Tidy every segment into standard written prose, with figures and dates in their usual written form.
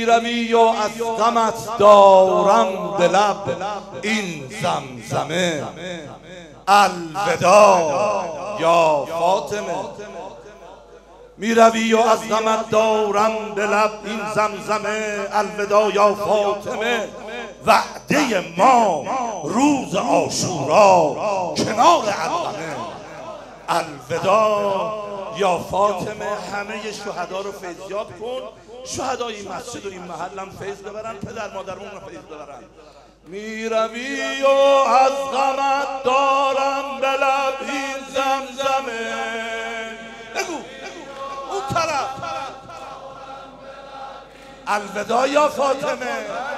میروی و از غمت دارم به لب این زمزمه الوداع یا فاطمه. میروی و از غمت دارم به لب این زمزمه الوداع یا فاطمه. وعده ما روز عاشورا کنار الغمه الوداع یا فاطمه. همه شهدا رو فیضیاب کن، شهدای این مسجد و این محل هم فیض ببرن، پدر مادرمون رو فیض ببرن. میروی و از غمت دارم به لب این زمزمه. بگو اون طرف الوداع یا فاطمه.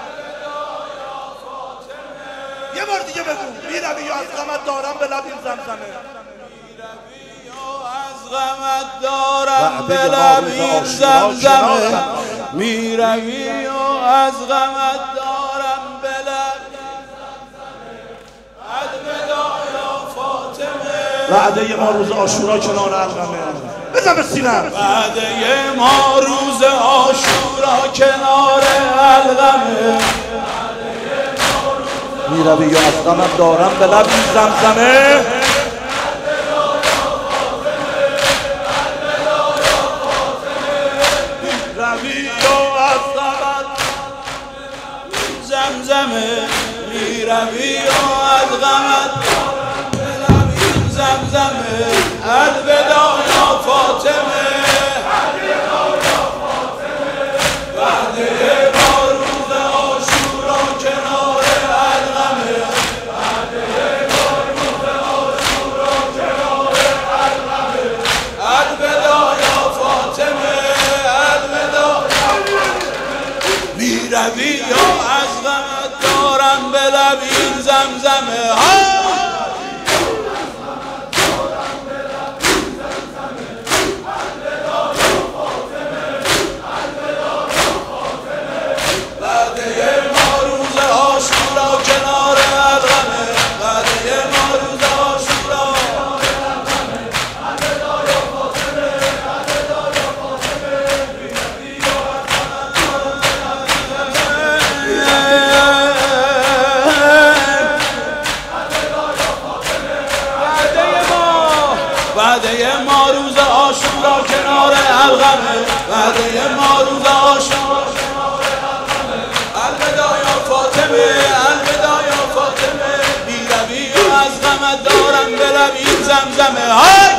یه بار دیگه بگو میروی و از غمت دارم به لب این زمزمه. از غمت دارم به لب این زمزمه. میروی و از غمت دارم به لب این زمزمه الوداع یا فاطمه. وعده ما روز عاشورا کنار الغمه. بزن به سینم. وعده ما روز عاشورا کنار الغمه. میروی و از غمت دارم به لب این زمزمه. میروی و از غمت به لب این زمزمه الوداع یا فاطمه. وعده ما روز عاشورا کنار الغمه. الوداع یا فاطمه الوداع. میروی و از غمت دارم به لب این زمزمه ها. وعده ما روز عاشورا کنار الغمه. وعده ما روز عاشورا الوداع یا فاطمه. الوداع یا فاطمه. میروی و از غمت وعده ما روز عاشورا کنار الغمه. وعده ما روز عاشورا کنار الغمه الوداع یا فاطمه. الوداع یا فاطمه. میروی و از غمت دارم به لب این زمزمه های.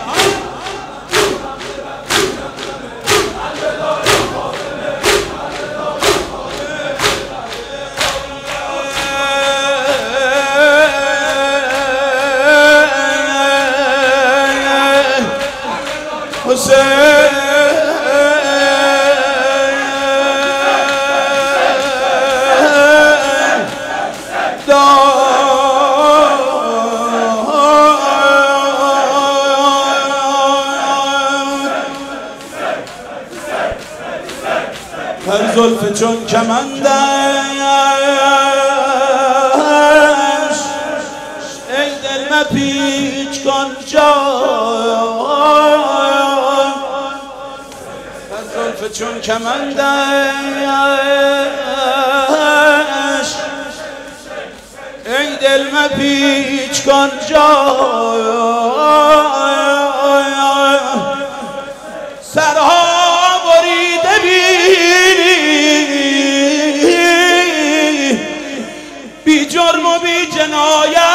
هر زلف چون کمندش ای دل مپیچ کن جای. هر زلف چون کمندش ای دل مپیچ کن جای. سرها بریده بینی بی جرم و بی جنایت.